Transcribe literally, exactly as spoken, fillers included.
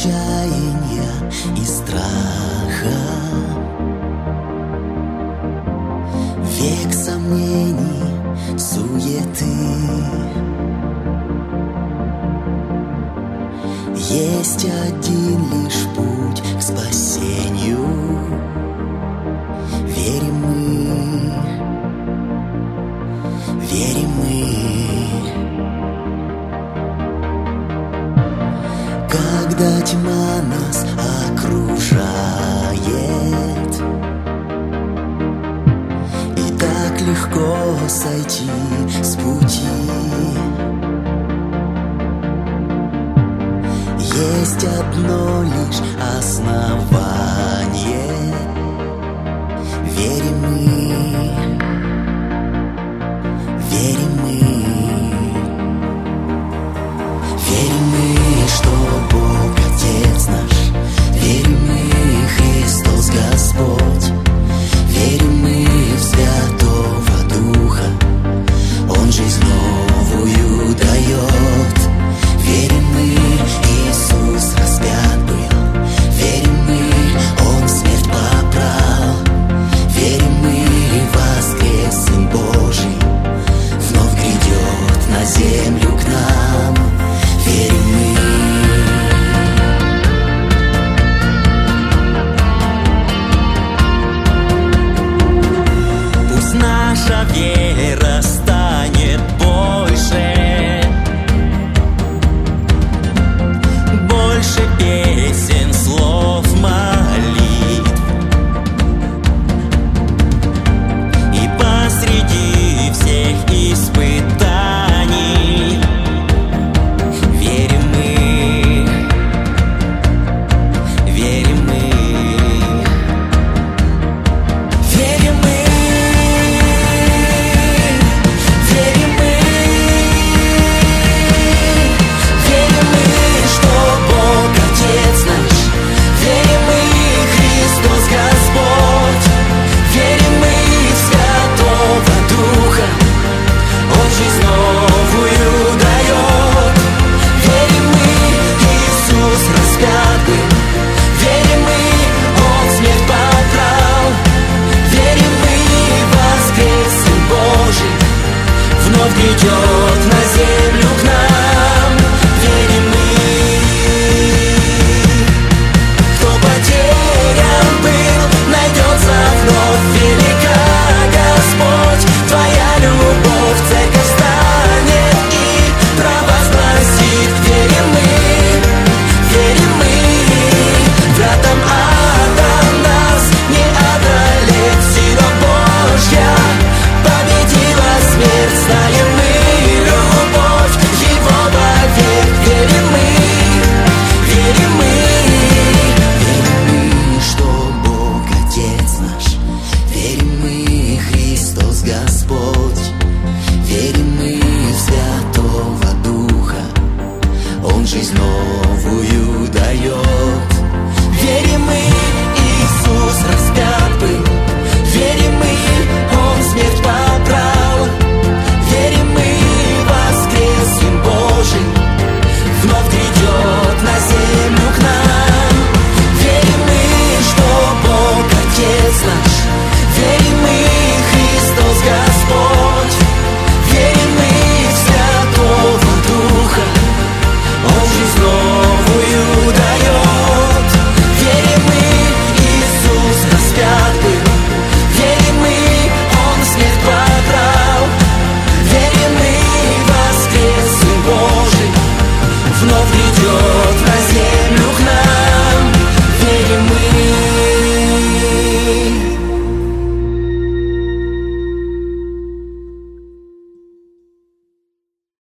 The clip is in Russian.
отчаяния и страха, век сомнений, суеты. Есть один лишь путь к спасению. Верим мы, верим мы. Когда тьма нас окружает и так легко сойти с пути, есть одно лишь основание. Верим мы, верим мы. Верим мы, что Бог Отец наш. Верим мы, Христос Господь. Верим мы в Святого Духа, Он жизнь новую дает. Верим мы, Иисус распят был. Верим мы, Он смерть попрал. Верим мы, воскрес Сын Божий, вновь грядет на землю к нам. Верим мы. Пусть наша вера